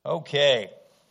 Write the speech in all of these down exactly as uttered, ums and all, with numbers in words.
Okay.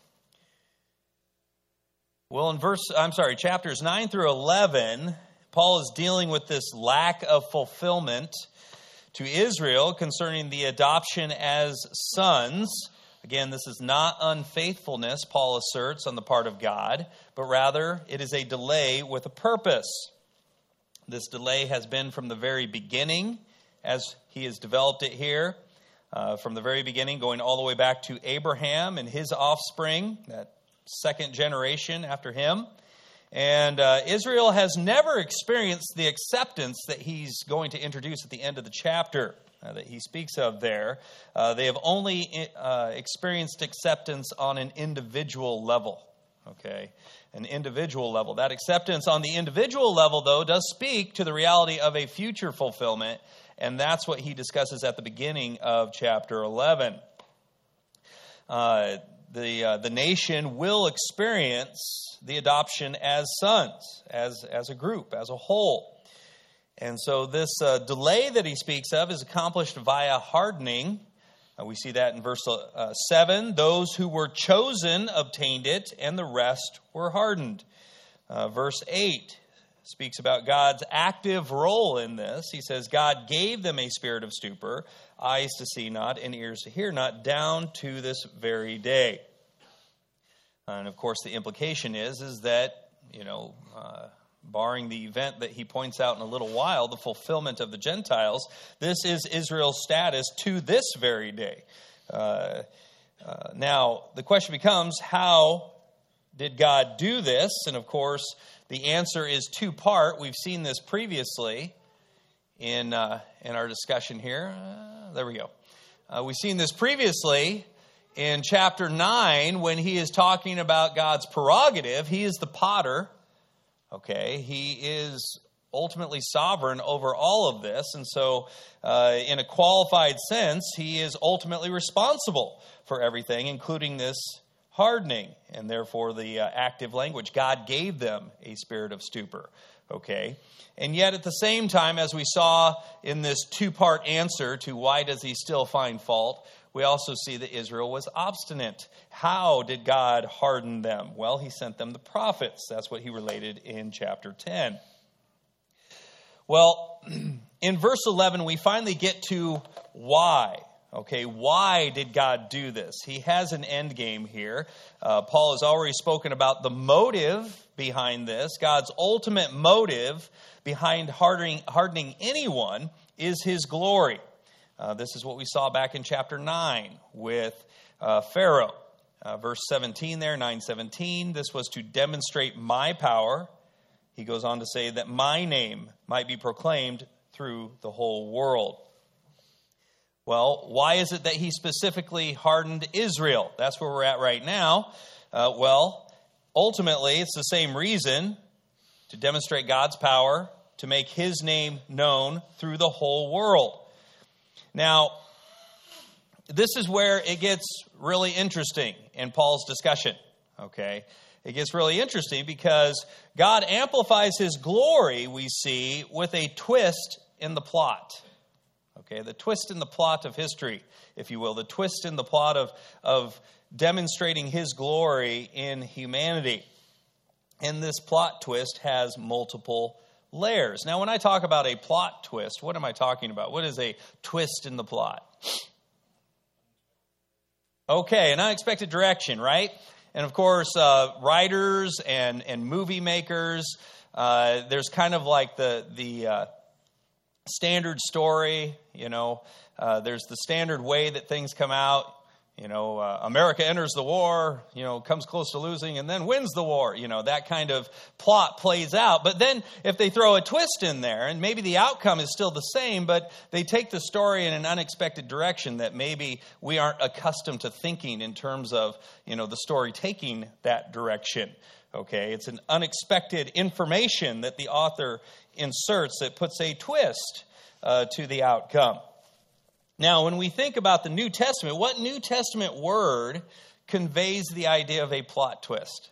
Well, in verse, I'm sorry, chapters nine through eleven, Paul is dealing with this lack of fulfillment to Israel concerning the adoption as sons. Again, this is not unfaithfulness, Paul asserts, on the part of God, but rather it is a delay with a purpose. This delay has been from the very beginning, as he has developed it here. Uh, from the very beginning, going all the way back to Abraham and his offspring, that second generation after him. And uh, Israel has never experienced the acceptance that he's going to introduce at the end of the chapter uh, that he speaks of there. Uh, they have only uh, experienced acceptance on an individual level. Okay, an individual level. That acceptance on the individual level, though, does speak to the reality of a future fulfillment. And that's what he discusses at the beginning of chapter eleven. Uh, the uh, the nation will experience the adoption as sons, as, as a group, as a whole. And so this uh, delay that he speaks of is accomplished via hardening. Uh, we see that in verse uh, seven. Those who were chosen obtained it, and the rest were hardened. Uh, verse eight. Speaks about God's active role in this. He says, God gave them a spirit of stupor, eyes to see not, and ears to hear not, down to this very day. And of course, the implication is, is that, you know, uh, barring the event that he points out in a little while, the fulfillment of the Gentiles, this is Israel's status to this very day. Uh, uh, now, the question becomes, how did God do this? And of course, the answer is two-part. We've seen this previously in uh, in our discussion here. Uh, there we go. Uh, we've seen this previously in chapter nine when he is talking about God's prerogative. He is the potter. Okay, he is ultimately sovereign over all of this. And so uh, in a qualified sense, he is ultimately responsible for everything, including this hardening, and therefore the uh, active language. God gave them a spirit of stupor. Okay? And yet at the same time, as we saw in this two-part answer to why does he still find fault, we also see that Israel was obstinate. How did God harden them? Well, he sent them the prophets. That's what he related in chapter ten. Well, in verse eleven, we finally get to why. Okay, why did God do this? He has an end game here. Uh, Paul has already spoken about the motive behind this. God's ultimate motive behind hardening, hardening anyone is his glory. Uh, this is what we saw back in chapter nine with uh, Pharaoh. Uh, verse seventeen there, nine seventeen, this was to demonstrate my power. He goes on to say that my name might be proclaimed through the whole world. Well, why is it that he specifically hardened Israel? That's where we're at right now. Uh, well, ultimately, it's the same reason, to demonstrate God's power, to make his name known through the whole world. Now, this is where it gets really interesting in Paul's discussion, okay? It gets really interesting because God amplifies his glory, we see, with a twist in the plot. Okay, the twist in the plot of history, if you will, the twist in the plot of, of demonstrating his glory in humanity. And this plot twist has multiple layers. Now, when I talk about a plot twist, what am I talking about? What is a twist in the plot? Okay, an unexpected direction, right? And of course, uh, writers and, and movie makers, uh, there's kind of like the... the uh, standard story, you know, uh, there's the standard way that things come out. You know, uh, America enters the war, you know, comes close to losing and then wins the war. You know, that kind of plot plays out. But then if they throw a twist in there, and maybe the outcome is still the same, but they take the story in an unexpected direction that maybe we aren't accustomed to thinking in terms of, you know, the story taking that direction. Okay, it's an unexpected information that the author inserts that puts a twist uh, to the outcome. Now, when we think about the New Testament, what New Testament word conveys the idea of a plot twist?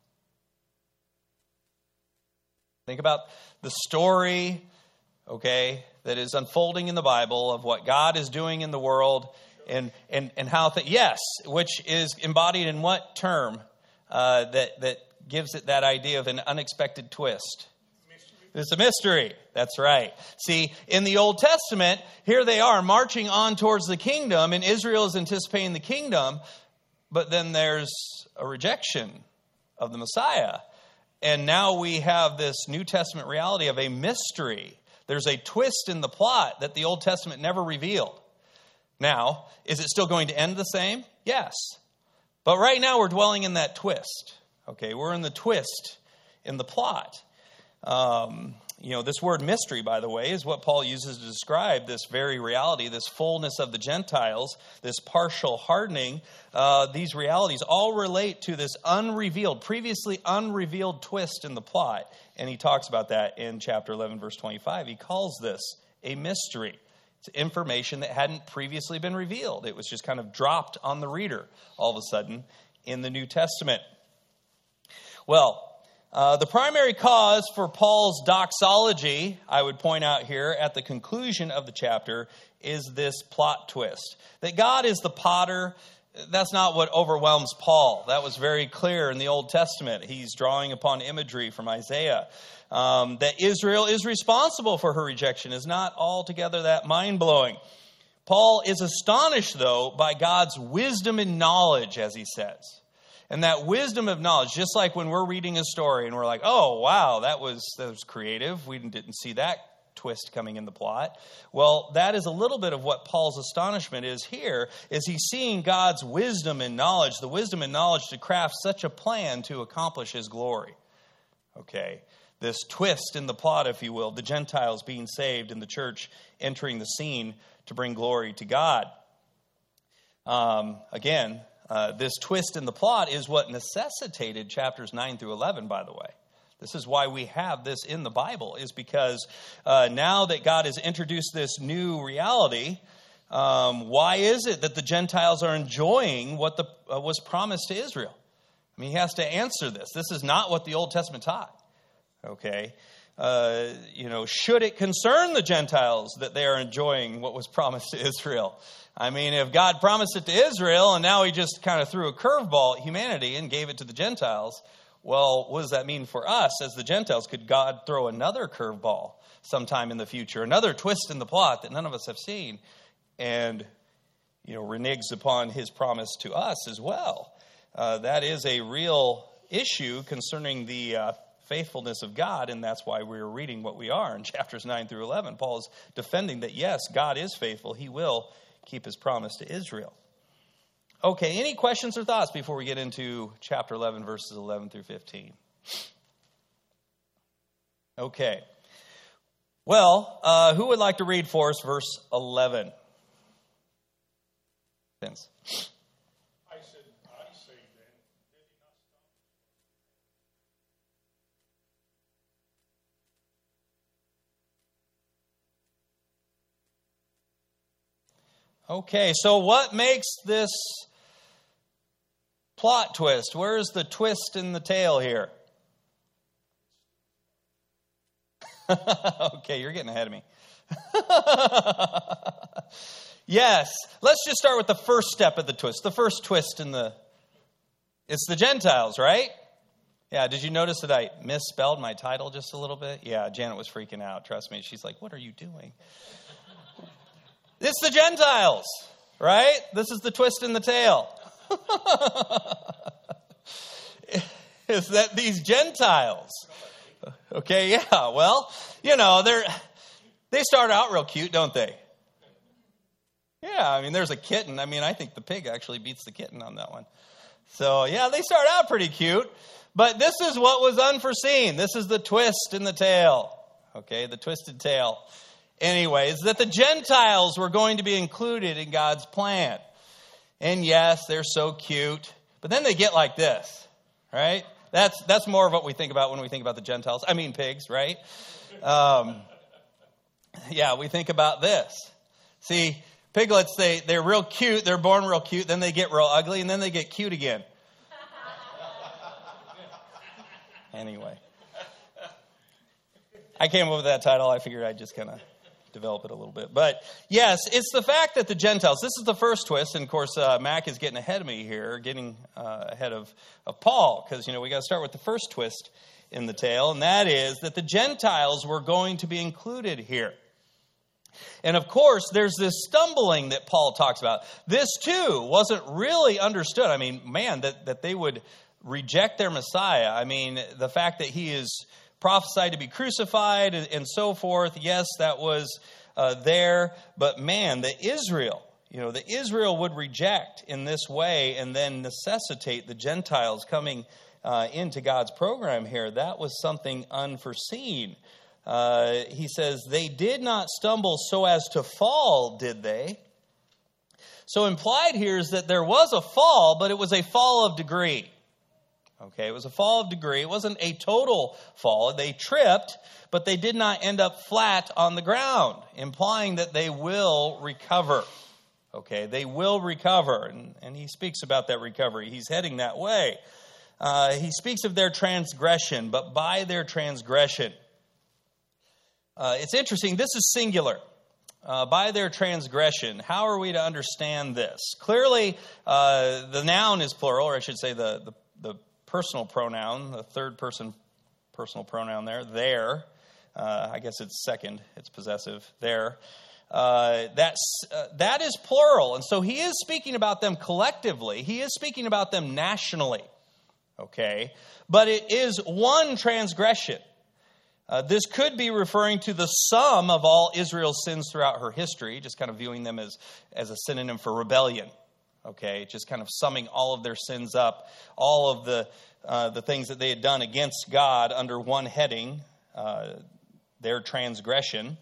Think about the story, okay, that is unfolding in the Bible of what God is doing in the world, And and and how th- yes, which is embodied in what term uh, that that gives it that idea of an unexpected twist? Mystery. It's a mystery. That's right. See, in the Old Testament, here they are marching on towards the kingdom, and Israel is anticipating the kingdom, but then there's a rejection of the Messiah. And now we have this New Testament reality of a mystery. There's a twist in the plot that the Old Testament never revealed. Now, is it still going to end the same? Yes. But right now we're dwelling in that twist. Okay, we're in the twist in the plot. Um, you know, this word mystery, by the way, is what Paul uses to describe this very reality, this fullness of the Gentiles, this partial hardening. Uh, these realities all relate to this unrevealed, previously unrevealed twist in the plot. And he talks about that in chapter eleven, verse twenty-five. He calls this a mystery. It's information that hadn't previously been revealed. It was just kind of dropped on the reader all of a sudden in the New Testament. Well, uh, the primary cause for Paul's doxology, I would point out here at the conclusion of the chapter, is this plot twist. That God is the potter. That's not what overwhelms Paul. That was very clear in the Old Testament. He's drawing upon imagery from Isaiah. Um, that Israel is responsible for her rejection is not altogether that mind-blowing. Paul is astonished, though, by God's wisdom and knowledge, as he says. And that wisdom of knowledge, just like when we're reading a story and we're like, oh, wow, that was, that was creative. We didn't see that twist coming in the plot. Well, that is a little bit of what Paul's astonishment is here, is he's seeing God's wisdom and knowledge, the wisdom and knowledge to craft such a plan to accomplish his glory. Okay, this twist in the plot, if you will, the Gentiles being saved and the church entering the scene to bring glory to God. Um, again, uh, this twist in the plot is what necessitated chapters nine through eleven, by the way. This is why we have this in the Bible, is because uh, now that God has introduced this new reality, um, why is it that the Gentiles are enjoying what the, uh, was promised to Israel? I mean, he has to answer this. This is not what the Old Testament taught. Okay, uh, you know, should it concern the Gentiles that they are enjoying what was promised to Israel? I mean, if God promised it to Israel and now he just kind of threw a curveball at humanity and gave it to the Gentiles, well, what does that mean for us as the Gentiles? Could God throw another curveball sometime in the future, another twist in the plot that none of us have seen, and, you know, reneges upon his promise to us as well? Uh, that is a real issue concerning the uh, faithfulness of God, and that's why we're reading what we are in chapters nine through eleven. Paul is defending that, yes, God is faithful. He will keep his promise to Israel. Okay, any questions or thoughts before we get into chapter eleven, verses eleven through fifteen? Okay. Well, uh, who would like to read for us verse eleven? Vince. I said, I say then, did he not stop? Okay, so what makes this plot twist? Where's the twist in the tale here? Okay, you're getting ahead of me. Yes, let's just start with the first step of the twist. The first twist in the, it's the Gentiles, right? Yeah, did you notice that I misspelled my title just a little bit? Yeah, Janet was freaking out. Trust me. She's like, what are you doing? It's the Gentiles, right? This is the twist in the tale. Is that these Gentiles? Okay, yeah, well, you know, they're they start out real cute, don't they? Yeah, I mean, there's a kitten. I mean, I think the pig actually beats the kitten on that one. So, yeah, they start out pretty cute. But this is what was unforeseen. This is the twist in the tale. Okay, the twisted tale. Anyways, that the Gentiles were going to be included in God's plan. And yes, they're so cute. But then they get like this, right? That's that's more of what we think about when we think about the Gentiles. I mean pigs, right? Um, yeah, we think about this. See, piglets, they, they're real cute. They're born real cute. Then they get real ugly. And then they get cute again. Anyway. I came up with that title. I figured I'd just kind of develop it a little bit. But yes, it's the fact that the Gentiles, this is the first twist. And of course, uh, Mac is getting ahead of me here, getting uh, ahead of, of Paul. Because, you know, we got to start with the first twist in the tale. And that is that the Gentiles were going to be included here. And of course, there's this stumbling that Paul talks about. This too wasn't really understood. I mean, man, that, that they would reject their Messiah. I mean, the fact that he is prophesied to be crucified and, and so forth. Yes, that was uh, there. But man, the Israel, you know, the Israel would reject in this way and then necessitate the Gentiles coming uh, into God's program here. That was something unforeseen. Uh, he says, they did not stumble so as to fall, did they? So implied here is that there was a fall, but it was a fall of degree. Okay, it was a fall of degree. It wasn't a total fall. They tripped, but they did not end up flat on the ground, implying that they will recover. Okay, they will recover. And, and he speaks about that recovery. He's heading that way. Uh, he speaks of their transgression, but by their transgression. Uh, it's interesting. This is singular. Uh, by their transgression. How are we to understand this? Clearly, uh, the noun is plural, or I should say the, the, the personal pronoun, the third person personal pronoun there, there. Uh, I guess it's second, it's possessive, there. Uh, that's, uh, that is plural. And so he is speaking about them collectively. He is speaking about them nationally. Okay? But it is one transgression. Uh, this could be referring to the sum of all Israel's sins throughout her history, just kind of viewing them as, as a synonym for rebellion. Okay, just kind of summing all of their sins up, all of the uh, the things that they had done against God under one heading, uh, their transgression.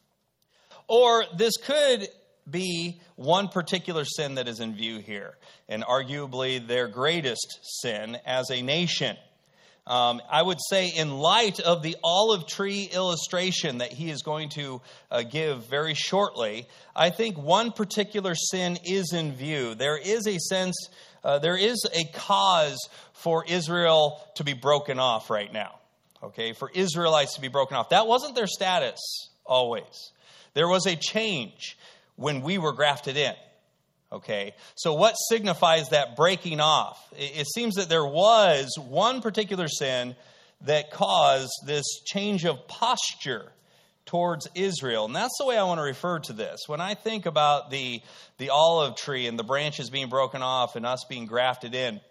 Or this could be one particular sin that is in view here, and arguably their greatest sin as a nation. Um, I would say in light of the olive tree illustration that he is going to uh, give very shortly, I think one particular sin is in view. There is a sense, uh, there is a cause for Israel to be broken off right now. Okay, for Israelites to be broken off. That wasn't their status always. There was a change when we were grafted in. Okay, so what signifies that breaking off? It seems that there was one particular sin that caused this change of posture towards Israel. And that's the way I want to refer to this. When I think about the, the olive tree and the branches being broken off and us being grafted in,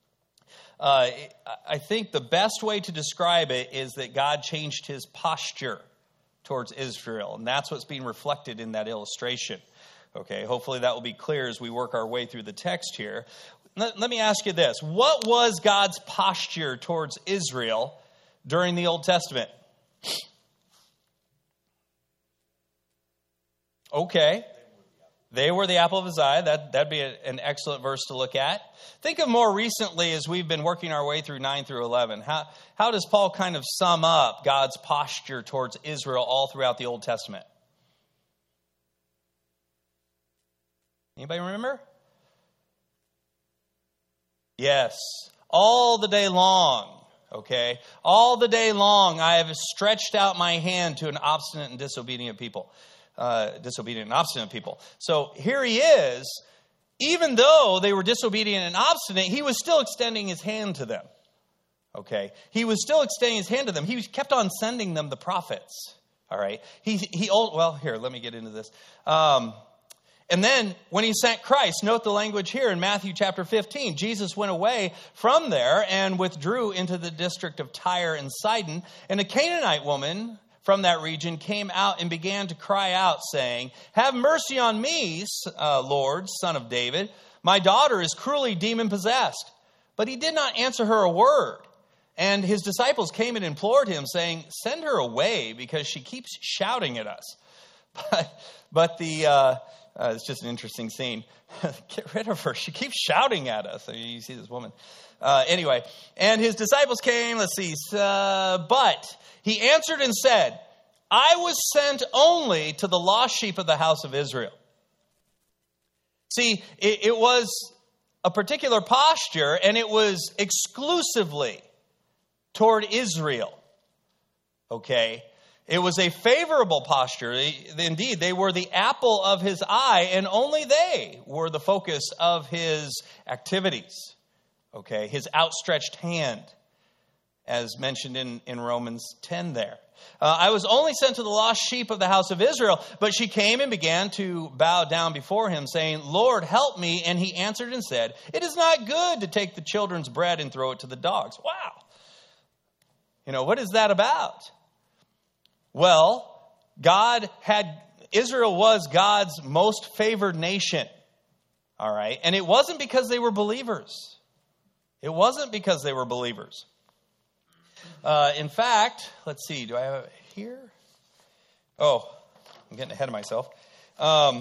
uh, I think the best way to describe it is that God changed his posture towards Israel. And that's what's being reflected in that illustration. Okay, hopefully that will be clear as we work our way through the text here. Let, let me ask you this. What was God's posture towards Israel during the Old Testament? Okay. They were the apple of his eye. That, that'd be a, an excellent verse to look at. Think of more recently as we've been working our way through nine through eleven. How, how does Paul kind of sum up God's posture towards Israel all throughout the Old Testament? Anybody remember? Yes. All the day long. Okay. All the day long I have stretched out my hand to an obstinate and disobedient people. Uh, disobedient and obstinate people. So here he is. Even though they were disobedient and obstinate, he was still extending his hand to them. Okay. He was still extending his hand to them. He kept on sending them the prophets. All right. He, he, well, here, let me get into this. Um, And then when he sent Christ, note the language here in Matthew chapter fifteen. Jesus went away from there and withdrew into the district of Tyre and Sidon. And a Canaanite woman from that region came out and began to cry out, saying, "Have mercy on me, uh, Lord, Son of David. My daughter is cruelly demon-possessed." But he did not answer her a word. And his disciples came and implored him, saying, "Send her away, because she keeps shouting at us." But, but the... Uh, Uh, it's just an interesting scene. Get rid of her. She keeps shouting at us. I mean, you see this woman. Uh, anyway, and his disciples came, let's see. Uh, but he answered and said, "I was sent only to the lost sheep of the house of Israel." See, it, it was a particular posture, and it was exclusively toward Israel. Okay? It was a favorable posture. Indeed, they were the apple of his eye, and only they were the focus of his activities. Okay, his outstretched hand, as mentioned in, in Romans ten there. Uh, I was only sent to the lost sheep of the house of Israel, but she came and began to bow down before him, saying, Lord, help me. And he answered and said, it is not good to take the children's bread and throw it to the dogs. Wow. You know, what is that about? Well, God had, Israel was God's most favored nation. All right. And it wasn't because they were believers. It wasn't because they were believers. Uh, in fact, let's see, do I have it here? Oh, I'm getting ahead of myself. Um,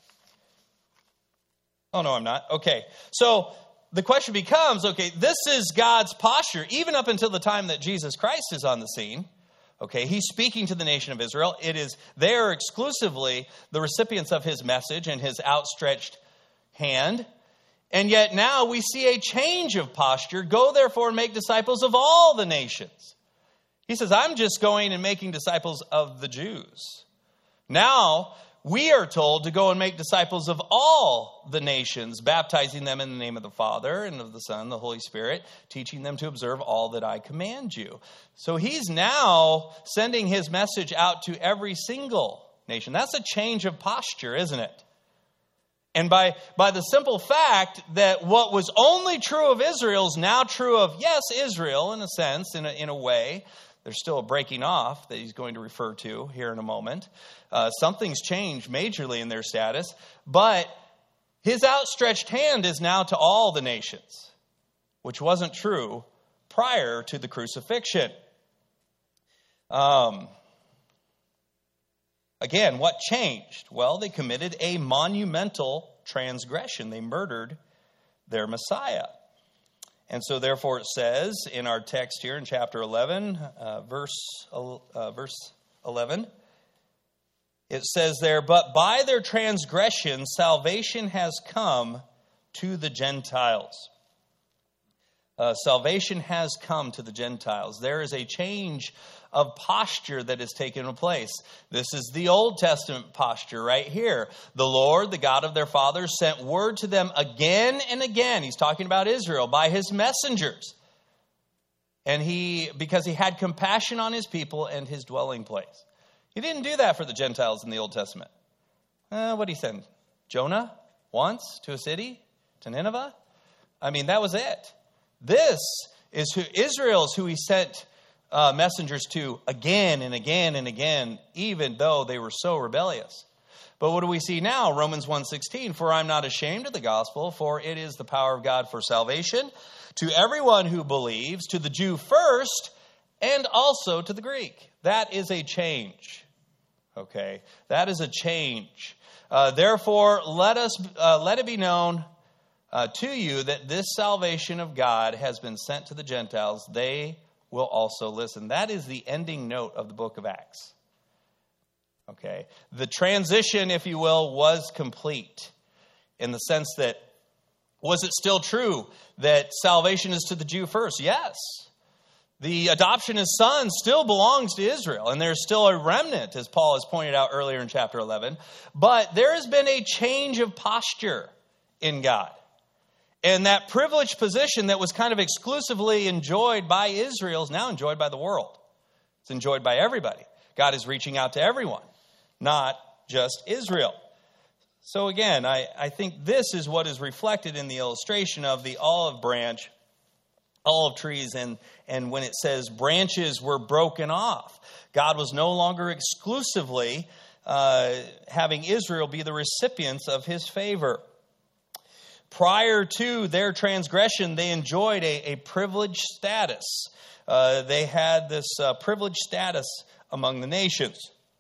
oh, no, I'm not. Okay, so the question becomes, okay, this is God's posture, even up until the time that Jesus Christ is on the scene. Okay, he's speaking to the nation of Israel. It is, they are exclusively the recipients of his message and his outstretched hand. And yet now we see a change of posture. Go therefore and make disciples of all the nations. He says, I'm just going and making disciples of the Jews. Now we are told to go and make disciples of all the nations, baptizing them in the name of the Father and of the Son, and the Holy Spirit, teaching them to observe all that I command you. So he's now sending his message out to every single nation. That's a change of posture, isn't it? And by, by the simple fact that what was only true of Israel is now true of, yes, Israel in a sense, in a, in a way. There's still a breaking off that he's going to refer to here in a moment. Uh, something's changed majorly in their status. But his outstretched hand is now to all the nations, which wasn't true prior to the crucifixion. Um... Again, what changed? Well, they committed a monumental transgression. They murdered their Messiah. And so therefore it says in our text here in chapter eleven, uh, verse, uh, verse eleven, it says there, but by their transgression salvation has come to the Gentiles. Uh, salvation has come to the Gentiles. There is a change of posture that has taken place. This is the Old Testament posture right here. The Lord, the God of their fathers, sent word to them again and again. He's talking about Israel by his messengers. And he, because he had compassion on his people and his dwelling place. He didn't do that for the Gentiles in the Old Testament. Uh, what did he send? Jonah once to a city, to Nineveh? I mean, that was it. This is who Israel's who he sent uh, messengers to again and again and again, even though they were so rebellious. But what do we see now? Romans one sixteen, for I'm not ashamed of the gospel, for it is the power of God for salvation to everyone who believes, to the Jew first, and also to the Greek. That is a change. Okay, that is a change. Uh, therefore, let us uh, let it be known Uh, to you that this salvation of God has been sent to the Gentiles. They will also listen. That is the ending note of the book of Acts. Okay. The transition, if you will, was complete in the sense that, was it still true that salvation is to the Jew first? Yes. The adoption as sons still belongs to Israel, and there's still a remnant, as Paul has pointed out earlier in chapter eleven. But there has been a change of posture in God. And that privileged position that was kind of exclusively enjoyed by Israel is now enjoyed by the world. It's enjoyed by everybody. God is reaching out to everyone, not just Israel. So again, I, I think this is what is reflected in the illustration of the olive branch, olive trees, and, and when it says branches were broken off. God was no longer exclusively uh, having Israel be the recipients of his favor. Prior to their transgression, they enjoyed a, a privileged status. Uh, they had this uh, privileged status among the nations.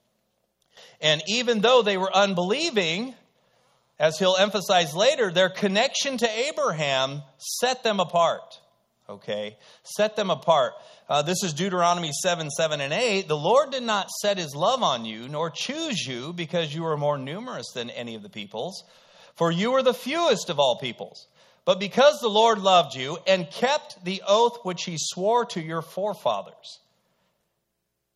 And even though they were unbelieving, as he'll emphasize later, their connection to Abraham set them apart. Okay, set them apart. Uh, this is Deuteronomy seven, seven, and eight. The Lord did not set his love on you, nor choose you, because you were more numerous than any of the peoples. For you are the fewest of all peoples. But because the Lord loved you and kept the oath which he swore to your forefathers.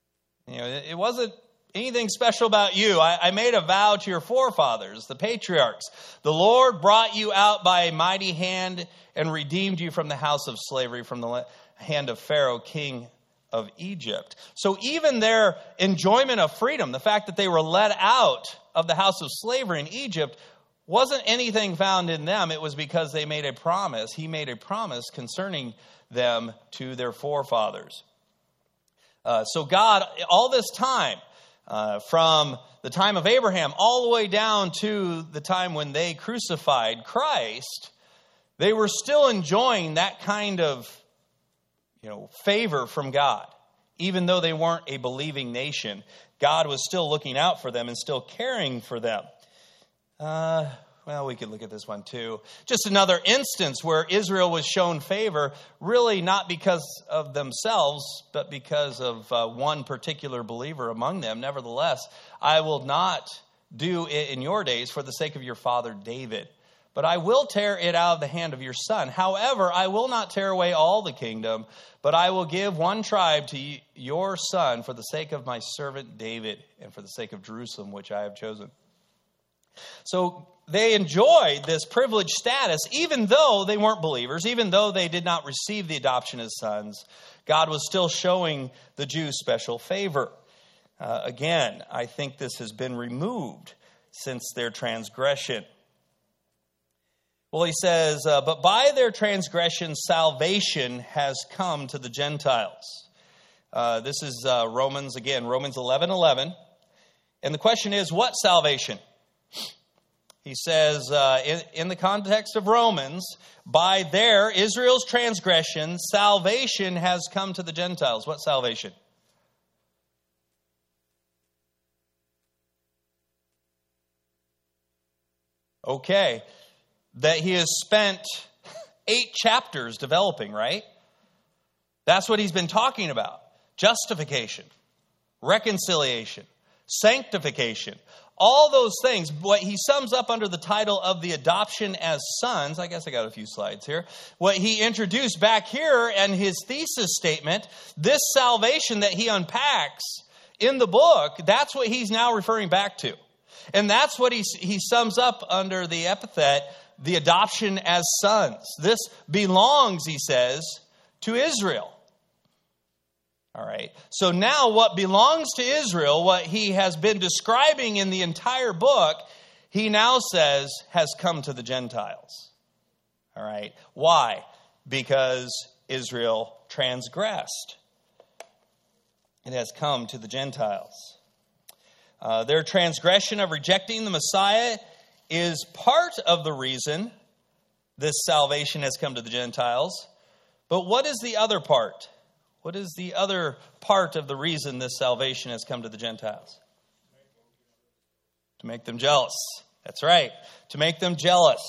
You know, it, it wasn't anything special about you. I, I made a vow to your forefathers, the patriarchs. The Lord brought you out by a mighty hand and redeemed you from the house of slavery, from the hand of Pharaoh, king of Egypt. So even their enjoyment of freedom, the fact that they were let out of the house of slavery in Egypt, wasn't anything found in them. It was because they made a promise. He made a promise concerning them to their forefathers. Uh, so God, all this time, Uh, from the time of Abraham all the way down to the time when they crucified Christ, they were still enjoying that kind of, you know, favor from God. Even though they weren't a believing nation, God was still looking out for them and still caring for them. Uh, well, we could look at this one too. Just another instance where Israel was shown favor, really not because of themselves, but because of uh, one particular believer among them. Nevertheless, I will not do it in your days for the sake of your father David, but I will tear it out of the hand of your son. However, I will not tear away all the kingdom, but I will give one tribe to your son for the sake of my servant David and for the sake of Jerusalem, which I have chosen. So they enjoyed this privileged status, even though they weren't believers, even though they did not receive the adoption as sons. God was still showing the Jews special favor. Uh, again, I think this has been removed since their transgression. Well, he says, uh, but by their transgression, salvation has come to the Gentiles. Uh, this is uh, Romans, again, Romans eleven eleven. And the question is, what salvation? He says, uh, in, in the context of Romans, by their, Israel's transgression, salvation has come to the Gentiles. What salvation? Okay. That he has spent eight chapters developing, right? That's what he's been talking about. Justification, reconciliation, sanctification. All those things, what he sums up under the title of the adoption as sons, I guess I got a few slides here, what he introduced back here and his thesis statement, this salvation that he unpacks in the book, that's what he's now referring back to. And that's what he, he sums up under the epithet, the adoption as sons. This belongs, he says, to Israel. All right. So now what belongs to Israel, what he has been describing in the entire book, he now says has come to the Gentiles. All right. Why? Because Israel transgressed. It has come to the Gentiles. Uh, their transgression of rejecting the Messiah is part of the reason this salvation has come to the Gentiles. But what is the other part? What is the other part of the reason this salvation has come to the Gentiles? To make them jealous. That's right. To make them jealous.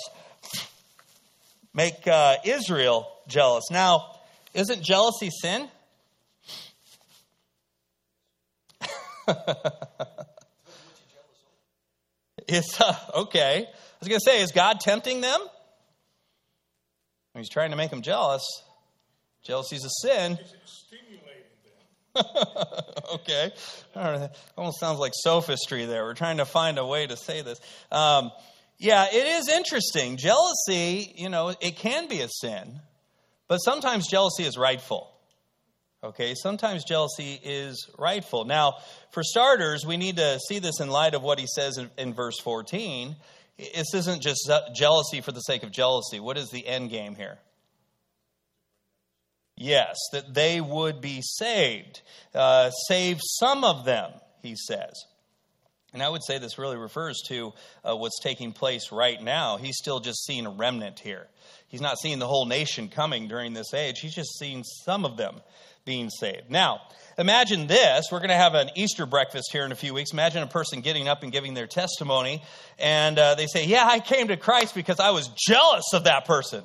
Make uh, Israel jealous. Now, isn't jealousy sin? It's uh, okay. I was going to say, is God tempting them? He's trying to make them jealous. Jealousy is a sin. Okay. All right. Almost sounds like sophistry there. We're trying to find a way to say this. Um, yeah, it is interesting. Jealousy, you know, it can be a sin, but sometimes jealousy is rightful. Okay, sometimes jealousy is rightful. Now, for starters, we need to see this in light of what he says in, in verse fourteen. This isn't just jealousy for the sake of jealousy. What is the end game here? Yes, that they would be saved. Uh, save some of them, he says. And I would say this really refers to uh, what's taking place right now. He's still just seeing a remnant here. He's not seeing the whole nation coming during this age. He's just seeing some of them being saved. Now, imagine this. We're going to have an Easter breakfast here in a few weeks. Imagine a person getting up and giving their testimony. And uh, they say, yeah, I came to Christ because I was jealous of that person.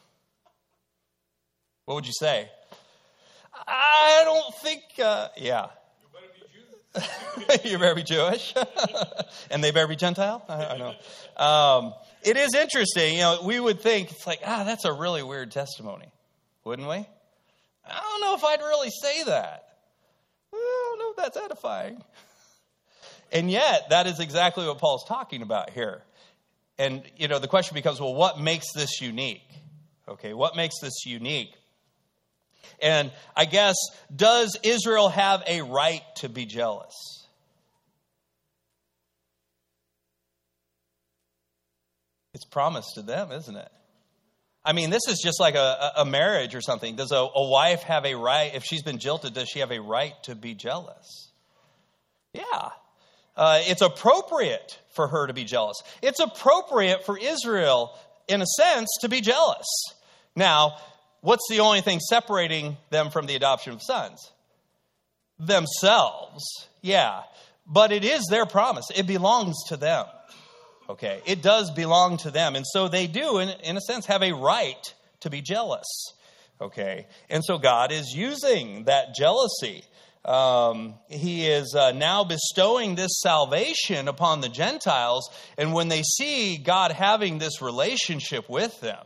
What would you say? I don't think, uh, yeah. You better be Jewish. And they better be Gentile? I, I know. Um, it is interesting. You know, we would think, it's like, ah, that's a really weird testimony. Wouldn't we? I don't know if I'd really say that. Well, don't know if that's edifying. And yet, that is exactly what Paul's talking about here. And, you know, the question becomes, well, what makes this unique? Okay, what makes this unique? And I guess, does Israel have a right to be jealous? It's promised to them, isn't it? I mean, this is just like a, a marriage or something. Does a, a wife have a right, if she's been jilted, does she have a right to be jealous? Yeah. Uh, it's appropriate for her to be jealous. It's appropriate for Israel, in a sense, to be jealous. Now, what's the only thing separating them from the adoption of sons? Themselves. Yeah. But it is their promise. It belongs to them. Okay. It does belong to them. And so they do, in, in a sense, have a right to be jealous. Okay. And so God is using that jealousy. Um, he is uh, now bestowing this salvation upon the Gentiles. And when they see God having this relationship with them,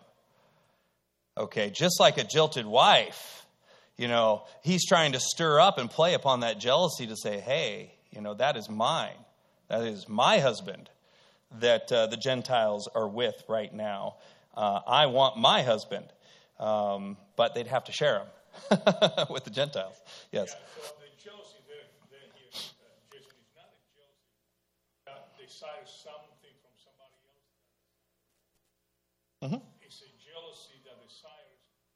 okay, just like a jilted wife, you know, he's trying to stir up and play upon that jealousy to say, hey, you know, that is mine. That is my husband that uh, the Gentiles are with right now. Uh, I want my husband. Um, but they'd have to share him with the Gentiles. Yes. Yeah, so the jealousy there, there here, uh, Jason, is not a jealousy. God desires something from somebody else. Mm-hmm. It's a jealousy that desires.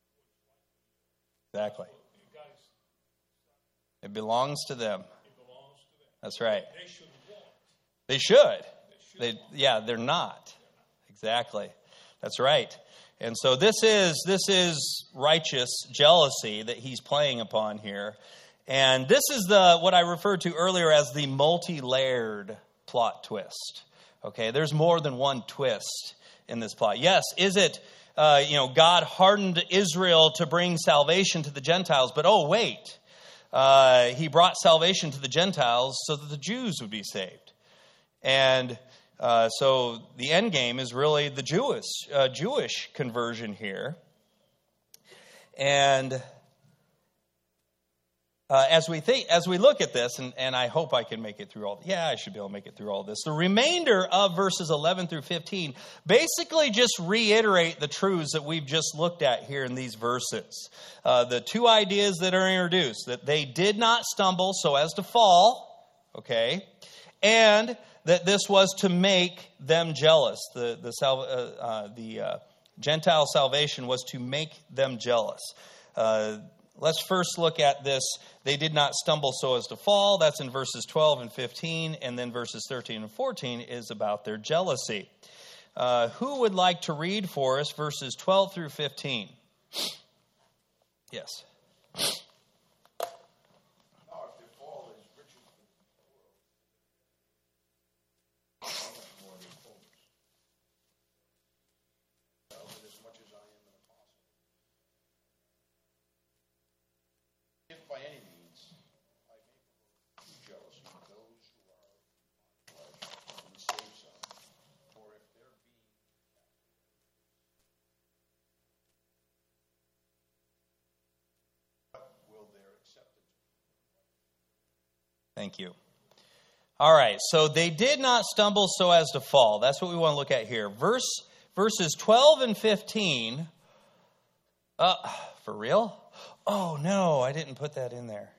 Exactly. God is, It belongs to them. it belongs to them. That's right. They should want. They should. They should They, yeah, they're not. Exactly. That's right. And so this is this is righteous jealousy that he's playing upon here. And this is the what I referred to earlier as the multi-layered plot twist. Okay, there's more than one twist in this plot. Yes, is it, uh, you know, God hardened Israel to bring salvation to the Gentiles, but oh, wait. Uh, he brought salvation to the Gentiles so that the Jews would be saved. And uh, so the end game is really the Jewish uh, Jewish conversion here. And uh, as we think, as we look at this, and, and I hope I can make it through all. Yeah, I should be able to make it through all this. The remainder of verses eleven through fifteen basically just reiterate the truths that we've just looked at here in these verses. Uh, the two ideas that are introduced: that they did not stumble so as to fall, okay, and that this was to make them jealous. The the uh, uh, the uh, Gentile salvation was to make them jealous. Uh, let's first look at this. They did not stumble so as to fall. That's in verses twelve and fifteen. And then verses thirteen and fourteen is about their jealousy. Uh, who would like to read for us verses twelve through fifteen? Yes. By any means, I may provoke jealousy of those who are in my flesh and save some. For if their being what will their acceptance be? Thank you. All right, so they did not stumble so as to fall. That's what we want to look at here. Verse verses twelve and fifteen. Uh, for real? Oh, no, I didn't put that in there.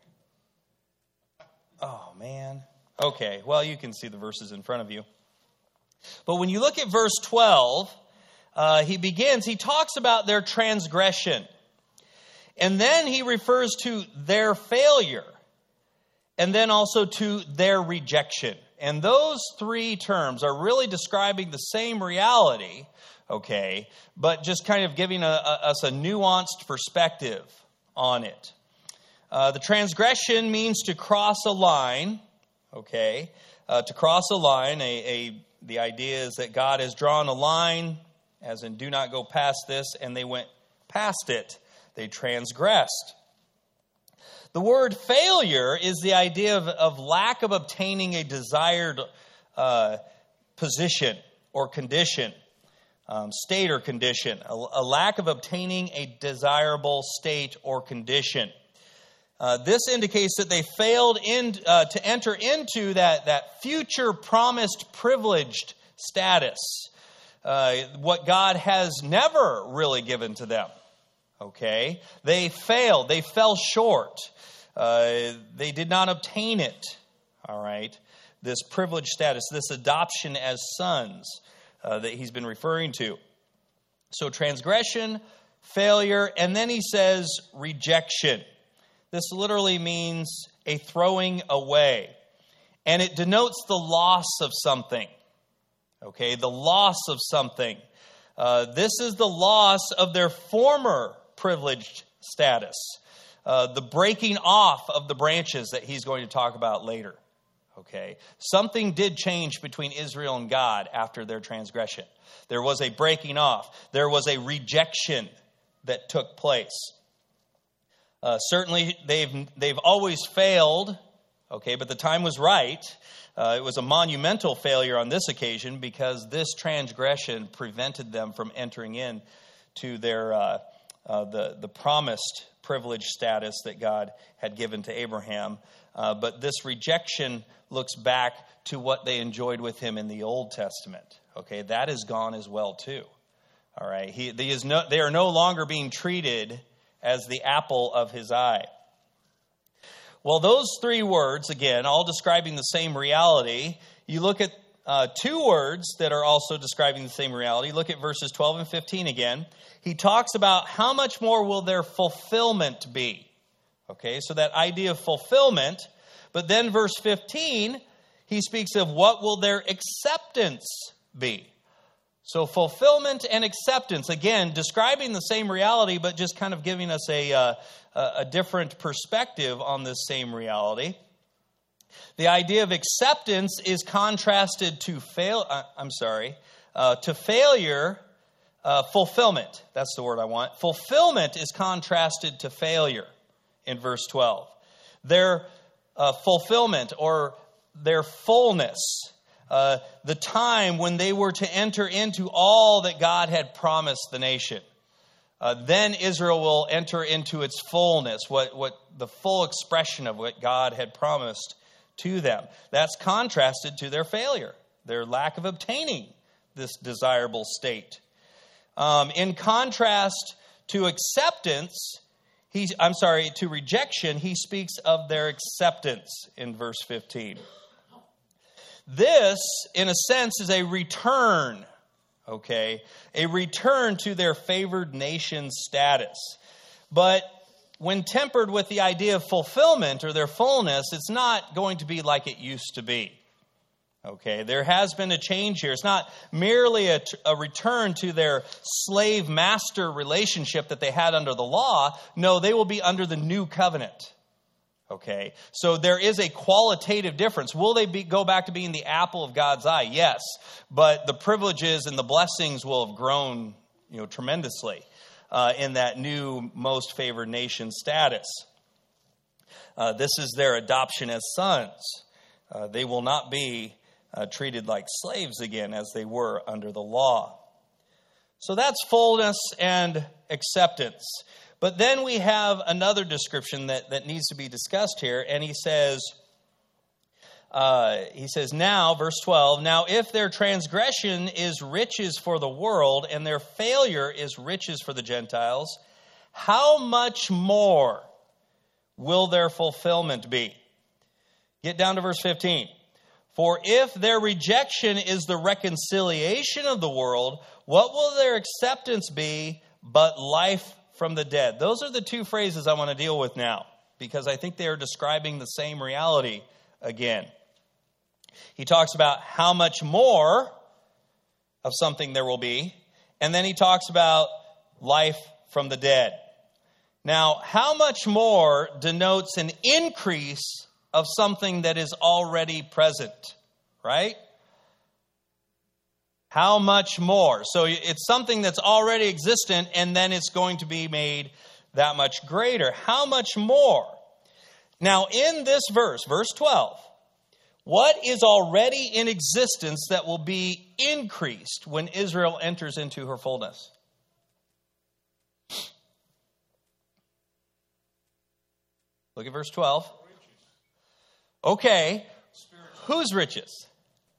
Oh, man. Okay, well, you can see the verses in front of you. But when you look at verse twelve, uh, he begins, he talks about their transgression. And then he refers to their failure. And then also to their rejection. And those three terms are really describing the same reality, okay, but just kind of giving a, a, us a nuanced perspective on it. Uh, the transgression means to cross a line, okay? Uh, to cross a line, a, a the idea is that God has drawn a line, as in do not go past this, and they went past it. They transgressed. The word failure is the idea of, of lack of obtaining a desired uh, position or condition. Um, state or condition, a, a lack of obtaining a desirable state or condition. Uh, this indicates that they failed in, uh, to enter into that, that future promised privileged status, uh, what God has never really given to them. Okay? They failed. They fell short. Uh, they did not obtain it. All right? This privileged status, this adoption as sons uh, that he's been referring to. So transgression, failure, and then he says rejection. This literally means a throwing away. And it denotes the loss of something. Okay, the loss of something. Uh, this is the loss of their former privileged status. Uh, the breaking off of the branches that he's going to talk about later. Okay, something did change between Israel and God after their transgression. There was a breaking off. There was a rejection that took place. Uh, certainly, they've they've always failed, okay, but the time was right. Uh, it was a monumental failure on this occasion because this transgression prevented them from entering in to their uh, uh, the the promised privileged status that God had given to Abraham. Uh, but this rejection looks back to what they enjoyed with him in the Old Testament. Okay, that is gone as well too. All right, he, he is no, they are no longer being treated as the apple of his eye. Well, those three words, again, all describing the same reality. You look at uh, two words that are also describing the same reality. Look at verses twelve and fifteen again. He talks about how much more will their fulfillment be. Okay, so that idea of fulfillment. But then verse fifteen, he speaks of what will their acceptance be. So fulfillment and acceptance, again, describing the same reality, but just kind of giving us a, uh, a different perspective on this same reality. The idea of acceptance is contrasted to fail. Uh, I'm sorry, uh, to failure. Uh, fulfillment. That's the word I want. Fulfillment is contrasted to failure in verse twelve. Their uh, fulfillment or their fullness. Uh, the time when they were to enter into all that God had promised the nation. Uh, then Israel will enter into its fullness, what, what the full expression of what God had promised to them. That's contrasted to their failure, their lack of obtaining this desirable state. Um, in contrast to acceptance, he, I'm sorry, to rejection, he speaks of their acceptance in verse fifteen. This, in a sense, is a return, okay? A return to their favored nation status. But when tempered with the idea of fulfillment or their fullness, it's not going to be like it used to be. Okay, there has been a change here. It's not merely a, a return to their slave-master relationship that they had under the law. No, they will be under the new covenant. Okay, so there is a qualitative difference. Will they be, go back to being the apple of God's eye? Yes, but the privileges and the blessings will have grown, you know, tremendously uh, in that new most favored nation status. Uh, this is their adoption as sons. Uh, they will not be uh, treated like slaves again as they were under the law. So that's fullness and acceptance. But then we have another description that, that needs to be discussed here. And he says, uh, he says, now, verse twelve, now if their transgression is riches for the world and their failure is riches for the Gentiles, how much more will their fulfillment be? Get down to verse fifteen. For if their rejection is the reconciliation of the world, what will their acceptance be but life from the dead? Those are the two phrases I want to deal with now, because I think they are describing the same reality again. He talks about how much more of something there will be, and then he talks about life from the dead. Now, how much more denotes an increase of something that is already present, right? How much more? So it's something that's already existent, and then it's going to be made that much greater. How much more? Now, in this verse, verse twelve, what is already in existence that will be increased when Israel enters into her fullness? Look at verse twelve. Okay, whose riches?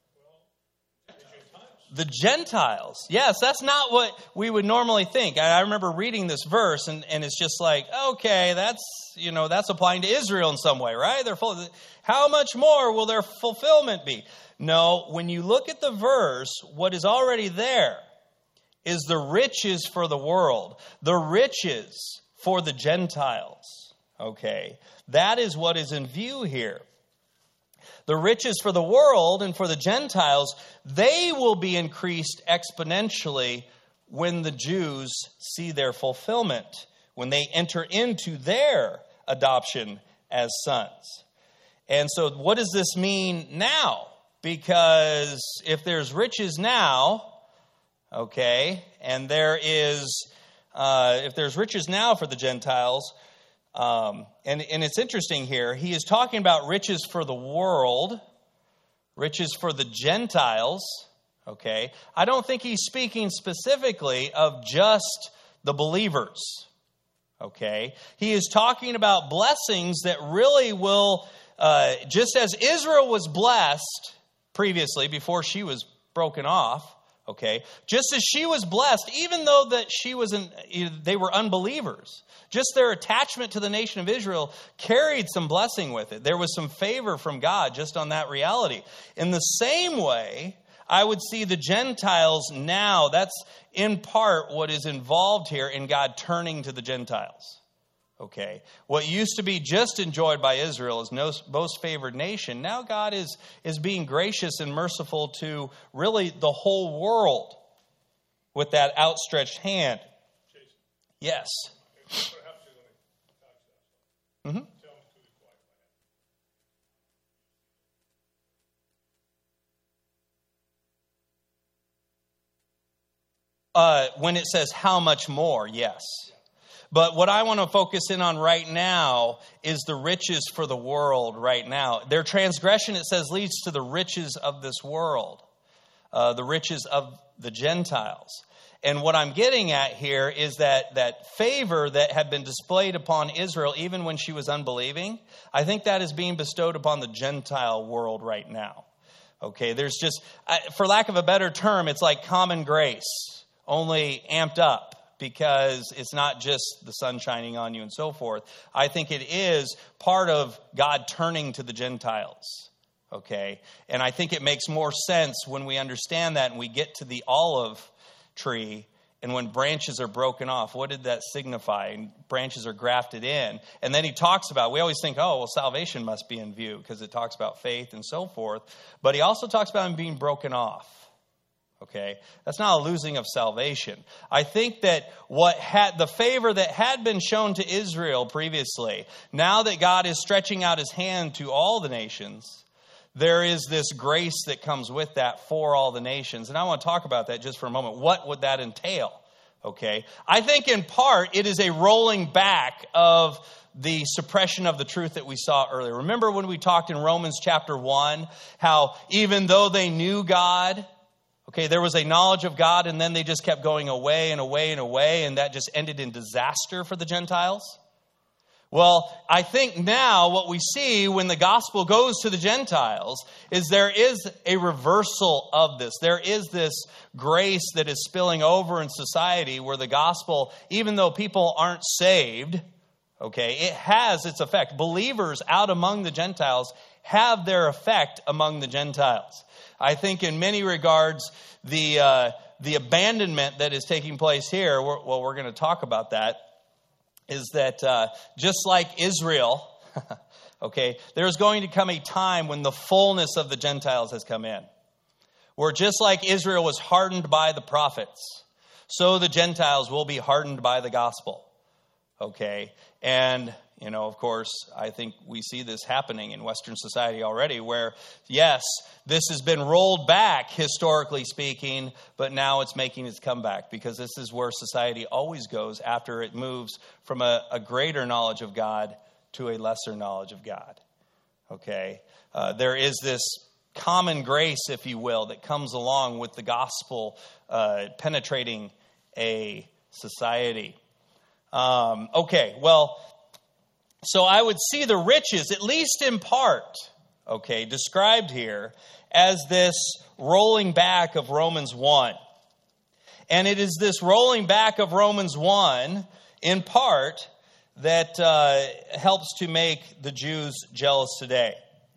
The Gentiles. Yes, that's not what we would normally think. I remember reading this verse, and, and it's just like, okay, that's, you know, that's applying to Israel in some way, right? They're full. How much more will their fulfillment be? No, when you look at the verse, what is already there is the riches for the world, the riches for the Gentiles. Okay, that is what is in view here. The riches for the world and for the Gentiles, they will be increased exponentially when the Jews see their fulfillment, when they enter into their adoption as sons. And so what does this mean now? Because if there's riches now, okay, and there is, uh, if there's riches now for the Gentiles, Um, and, and it's interesting here. He is talking about riches for the world, riches for the Gentiles. Okay. I don't think he's speaking specifically of just the believers. Okay. He is talking about blessings that really will, uh, just as Israel was blessed previously before she was broken off. Okay. Just as she was blessed, even though that she was, an, they were unbelievers. Just their attachment to the nation of Israel carried some blessing with it. There was some favor from God just on that reality. In the same way, I would see the Gentiles now. That's in part what is involved here in God turning to the Gentiles. Okay. What used to be just enjoyed by Israel as no, most favored nation, now God is, is being gracious and merciful to really the whole world with that outstretched hand. Yes. Mm-hmm. Uh, when it says how much more, yes. But what I want to focus in on right now is the riches for the world right now. Their transgression, it says, leads to the riches of this world, uh, the riches of the Gentiles. And what I'm getting at here is that that favor that had been displayed upon Israel, even when she was unbelieving, I think that is being bestowed upon the Gentile world right now. Okay, there's just, for lack of a better term, it's like common grace, only amped up because it's not just the sun shining on you and so forth. I think it is part of God turning to the Gentiles. Okay, and I think it makes more sense when we understand that and we get to the olive tree, and when branches are broken off, what did that signify? And branches are grafted in. And then he talks about, we always think, oh, well, salvation must be in view because it talks about faith and so forth. But he also talks about him being broken off. Okay, that's not a losing of salvation. I think that what had the favor that had been shown to Israel previously, now that God is stretching out his hand to all the nations, there is this grace that comes with that for all the nations. And I want to talk about that just for a moment. What would that entail? Okay. I think in part it is a rolling back of the suppression of the truth that we saw earlier. Remember when we talked in Romans chapter one, how even though they knew God, okay, there was a knowledge of God, and then they just kept going away and away and away, and that just ended in disaster for the Gentiles? Well, I think now what we see when the gospel goes to the Gentiles is there is a reversal of this. There is this grace that is spilling over in society where the gospel, even though people aren't saved, okay, it has its effect. Believers out among the Gentiles have their effect among the Gentiles. I think in many regards, the uh, the abandonment that is taking place here, we're, well, we're going to talk about that, is that uh, just like Israel, okay, there's going to come a time when the fullness of the Gentiles has come in. Where just like Israel was hardened by the prophets, so the Gentiles will be hardened by the gospel. Okay, and, you know, of course, I think we see this happening in Western society already where, yes, this has been rolled back, historically speaking, but now it's making its comeback because this is where society always goes after it moves from a, a greater knowledge of God to a lesser knowledge of God. Okay, uh, there is this common grace, if you will, that comes along with the gospel uh, penetrating a society. Um, okay, well, So I would see the riches, at least in part, okay, described here as this rolling back of Romans one. And it is this rolling back of Romans one, in part, that uh, helps to make the Jews jealous today.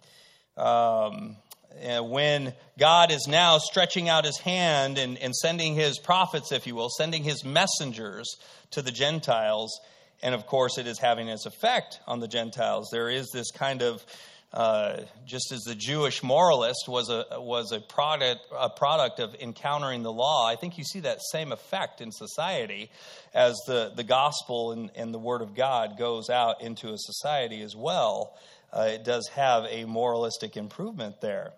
Um, and when God is now stretching out his hand and, and sending his prophets, if you will, sending his messengers to the Gentiles, and of course it is having its effect on the Gentiles. There is this kind of, uh, just as the Jewish moralist was a was a product a product of encountering the law, I think you see that same effect in society as the, the gospel and, and the word of God goes out into a society as well. Uh, it does have a moralistic improvement there.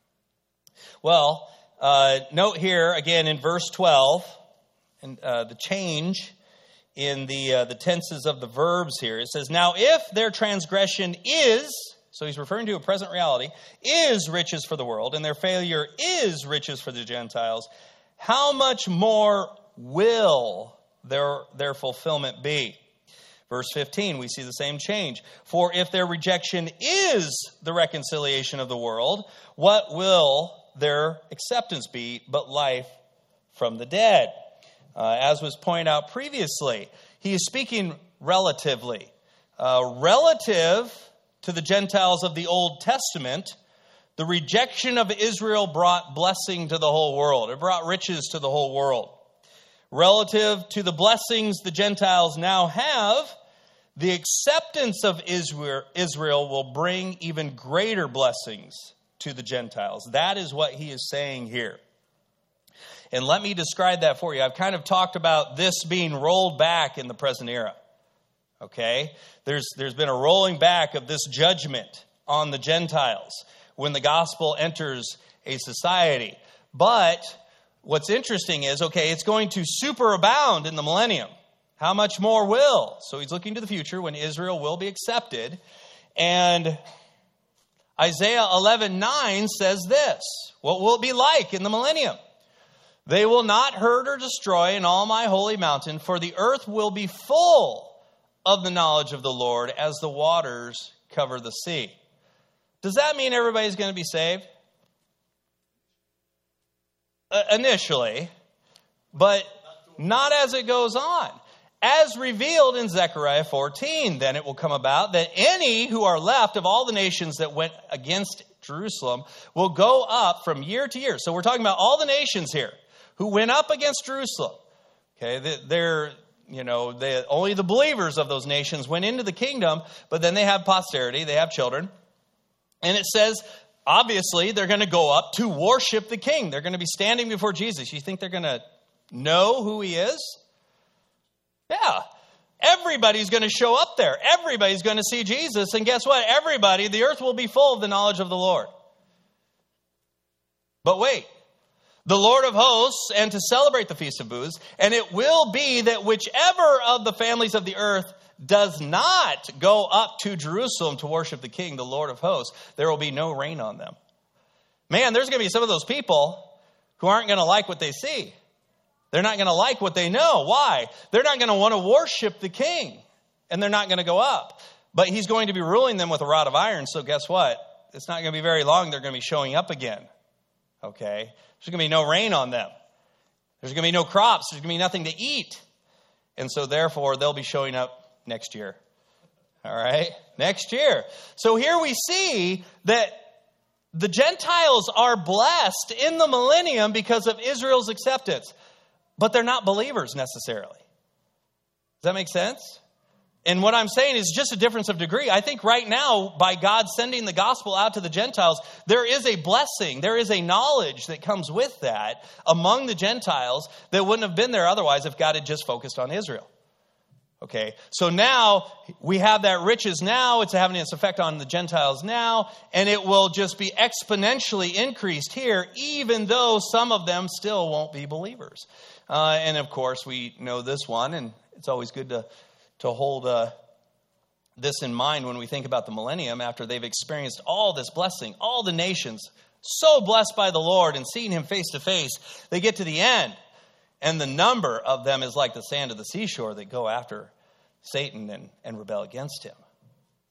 Well, uh, note here again in verse twelve, and uh, the change in the uh, the tenses of the verbs here. It says, "Now if their transgression is," so he's referring to a present reality, "is riches for the world, and their failure is riches for the Gentiles, how much more will their their fulfillment be?" Verse fifteen, we see the same change. "For if their rejection is the reconciliation of the world, what will their acceptance be but life from the dead?" Uh, as was pointed out previously, he is speaking relatively. Uh, relative to the Gentiles of the Old Testament, the rejection of Israel brought blessing to the whole world. It brought riches to the whole world. Relative to the blessings the Gentiles now have, the acceptance of Israel will bring even greater blessings to the Gentiles. That is what he is saying here. And let me describe that for you. I've kind of talked about this being rolled back in the present era. Okay? There's there's been a rolling back of this judgment on the Gentiles when the gospel enters a society. But what's interesting is, okay, it's going to superabound in the millennium. How much more will? So he's looking to the future when Israel will be accepted. And Isaiah eleven nine says this: what will it be like in the millennium? "They will not hurt or destroy in all my holy mountain, for the earth will be full of the knowledge of the Lord as the waters cover the sea." Does that mean everybody's going to be saved? Uh, initially, but not as it goes on. As revealed in Zechariah fourteen, then it will come about that any who are left of all the nations that went against Jerusalem will go up from year to year. So we're talking about all the nations here who went up against Jerusalem. Okay, they're, you know, they, only the believers of those nations went into the kingdom, but then they have posterity, they have children. And it says, obviously, they're going to go up to worship the king. They're going to be standing before Jesus. You think they're going to know who he is? Yeah. Everybody's going to show up there. Everybody's going to see Jesus. And guess what? Everybody, the earth will be full of the knowledge of the Lord. But wait. The Lord of hosts, and to celebrate the Feast of Booths, and it will be that whichever of the families of the earth does not go up to Jerusalem to worship the King, the Lord of hosts, there will be no rain on them. Man, there's going to be some of those people who aren't going to like what they see. They're not going to like what they know. Why? They're not going to want to worship the King, and they're not going to go up. But he's going to be ruling them with a rod of iron, so guess what? It's not going to be very long. They're going to be showing up again. Okay? There's going to be no rain on them. There's going to be no crops. There's going to be nothing to eat. And so therefore, they'll be showing up next year. All right? Next year. So here we see that the Gentiles are blessed in the millennium because of Israel's acceptance. But they're not believers necessarily. Does that make sense? And what I'm saying is just a difference of degree. I think right now, by God sending the gospel out to the Gentiles, there is a blessing, there is a knowledge that comes with that among the Gentiles that wouldn't have been there otherwise if God had just focused on Israel. Okay, so now we have that riches now, it's having its effect on the Gentiles now, and it will just be exponentially increased here, even though some of them still won't be believers. Uh, and of course, we know this one, and it's always good to to hold uh, this in mind when we think about the millennium after they've experienced all this blessing, all the nations so blessed by the Lord and seeing him face to face. They get to the end, and the number of them is like the sand of the seashore that go after Satan and, and rebel against him.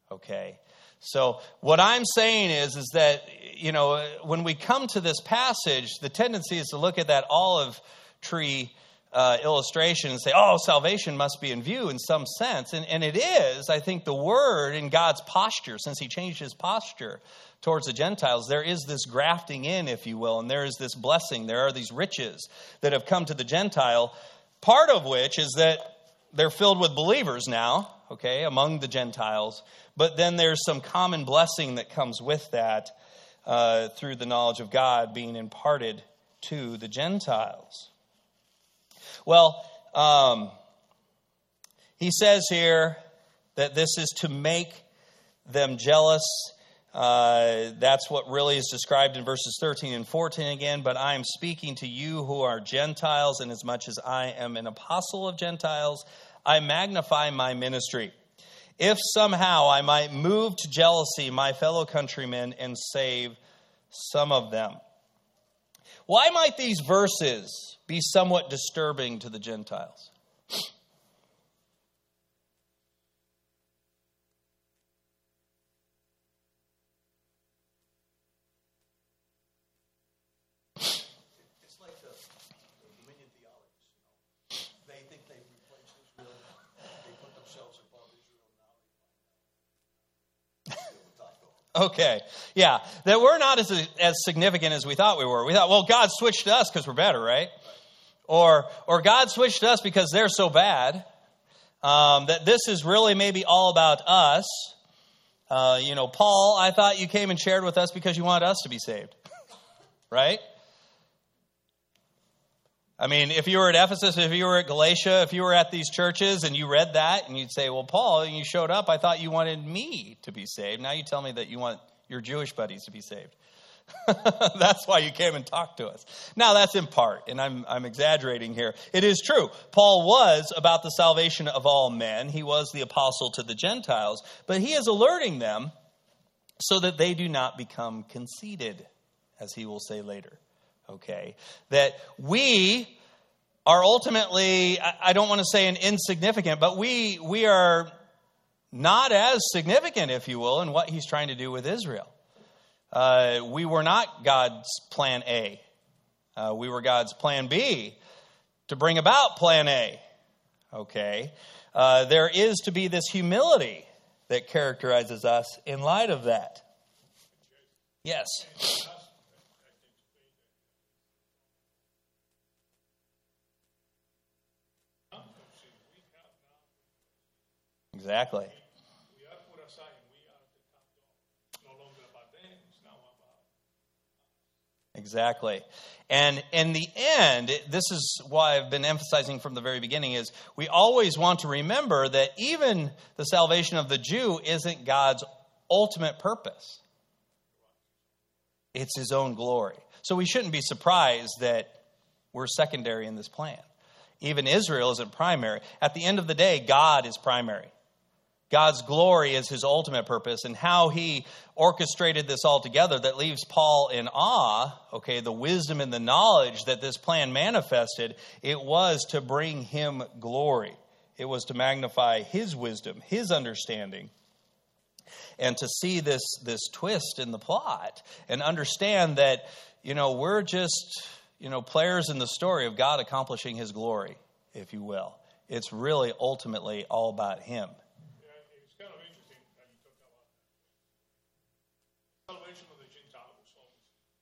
Okay. So what I'm saying is, is that, you know, when we come to this passage, the tendency is to look at that olive tree uh, illustration and say, oh, salvation must be in view in some sense. And, and it is, I think, the word in God's posture, since he changed his posture towards the Gentiles, there is this grafting in, if you will, and there is this blessing. There are these riches that have come to the Gentile, part of which is that they're filled with believers now, okay, among the Gentiles. But then there's some common blessing that comes with that uh, through the knowledge of God being imparted to the Gentiles. Well, um, he says here that this is to make them jealous. Uh, that's what really is described in verses thirteen and fourteen again. But I am speaking to you who are Gentiles, and as much as I am an apostle of Gentiles, I magnify my ministry, if somehow I might move to jealousy my fellow countrymen and save some of them. Why might these verses be somewhat disturbing to the Gentiles? It's like the, the dominion theologies, you know. They think they've replaced Israel. They put themselves above Israel now. They find out. Okay, yeah, that we're not as as significant as we thought we were. We thought, well, God switched to us because we're better, right? Or or God switched to us because they're so bad. Um, that this is really maybe all about us. Uh, you know, Paul, I thought you came and shared with us because you wanted us to be saved, right? I mean, if you were at Ephesus, if you were at Galatia, if you were at these churches and you read that and you'd say, well, Paul, you showed up, I thought you wanted me to be saved. Now you tell me that you want your Jewish buddies to be saved. That's why you came and talked to us. Now that's in part, and I'm I'm exaggerating here. It is true. Paul was about the salvation of all men. He was the apostle to the Gentiles, but he is alerting them so that they do not become conceited, as he will say later. Okay, that we are ultimately, I don't want to say an insignificant, but we we are not as significant, if you will, in what he's trying to do with Israel. Uh, we were not God's plan A. Uh, we were God's plan B to bring about plan A. Okay, uh, there is to be this humility that characterizes us in light of that. Yes. Exactly. We are put aside and we are the top dog. No longer about them, it's now about. Exactly. And in the end, this is why I've been emphasizing from the very beginning, is we always want to remember that even the salvation of the Jew isn't God's ultimate purpose. It's his own glory. So we shouldn't be surprised that we're secondary in this plan. Even Israel isn't primary. At the end of the day, God is primary. God's glory is his ultimate purpose, and how he orchestrated this all together that leaves Paul in awe, okay, the wisdom and the knowledge that this plan manifested, it was to bring him glory. It was to magnify his wisdom, his understanding, and to see this, this twist in the plot and understand that, you know, we're just, you know, players in the story of God accomplishing his glory, if you will. It's really ultimately all about him. Salvation of the Gentile was always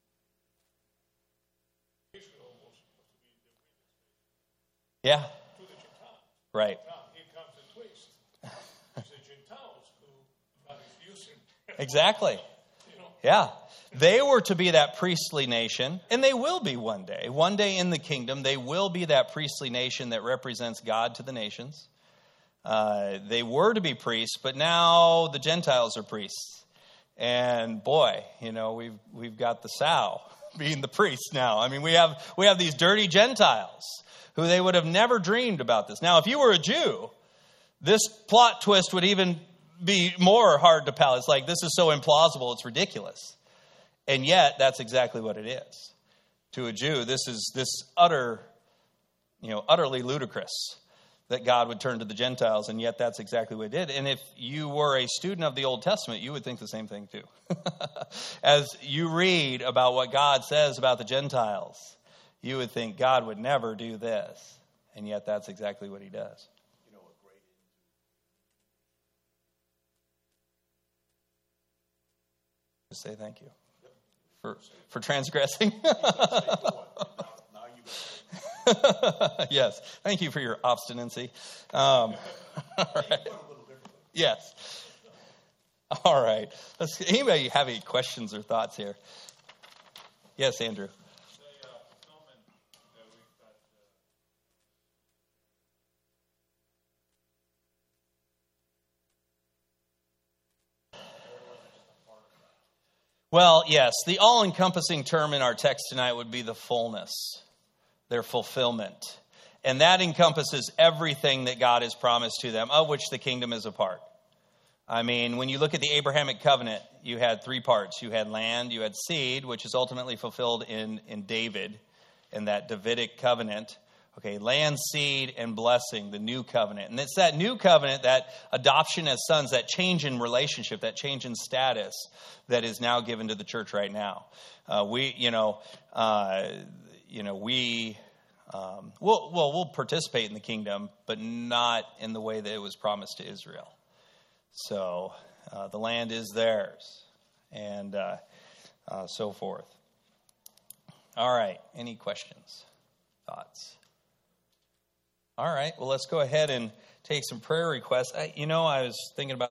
Israel was supposed to be the witness Yeah. to the Gentiles. Right. Now here comes the twist. It's the Gentiles who God is using. Exactly. You know? Yeah. They were to be that priestly nation, and they will be one day. One day in the kingdom, they will be that priestly nation that represents God to the nations. Uh, they were to be priests, but now the Gentiles are priests. And boy, you know, we've we've got the sow being the priest now. I mean, we have we have these dirty Gentiles who they would have never dreamed about this. Now, if you were a Jew, this plot twist would even be more hard to palate. It's like, this is so implausible, it's ridiculous. And yet, that's exactly what it is. To a Jew, this is this utter, you know, utterly ludicrous that God would turn to the Gentiles, and yet that's exactly what he did. And if you were a student of the Old Testament, you would think the same thing too. As you read about what God says about the Gentiles, you would think God would never do this, and yet that's exactly what he does. You know, a great Just say thank you for for transgressing. now you got Yes, thank you for your obstinacy. Um, all right. Yes. All right. Let's, anybody have any questions or thoughts here? Yes, Andrew. The uh, fulfillment that we've got. Well, yes, the all-encompassing term in our text tonight would be the fullness, their fulfillment. And that encompasses everything that God has promised to them, of which the kingdom is a part. I mean, when you look at the Abrahamic covenant, you had three parts. You had land, you had seed, which is ultimately fulfilled in, in David, in that Davidic covenant. Okay, land, seed, and blessing, the new covenant. And it's that new covenant, that adoption as sons, that change in relationship, that change in status that is now given to the church right now. Uh, we, you know, uh, you know, we, um, we'll, well, we'll participate in the kingdom, but not in the way that it was promised to Israel. So uh, the land is theirs, and uh, uh, so forth. All right, any questions, thoughts? All right, well, let's go ahead and take some prayer requests. I, you know, I was thinking about